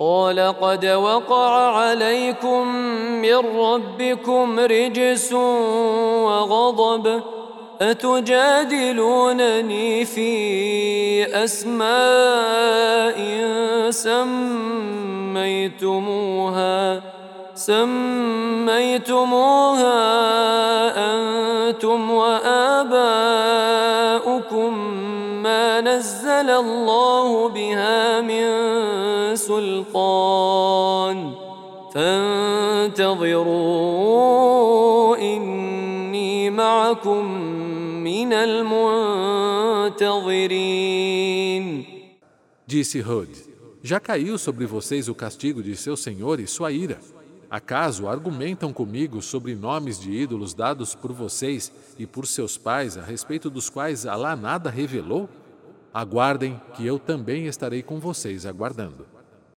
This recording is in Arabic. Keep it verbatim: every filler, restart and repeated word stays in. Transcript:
قال قد وقع عليكم من ربكم رجس وغضب أتجادلونني في أسماء سميتموها سميتموها أنتم وآباؤكم ما نزل الله بها من سلطان فانتظروا إني معكم من المنتظرين. Disse Hud: Já caiu sobre vocês o castigo de seu Senhor e sua ira. Acaso argumentam comigo sobre nomes de ídolos dados por vocês e por seus pais, a respeito dos quais Alá nada revelou? Aguardem que eu também estarei com vocês aguardando.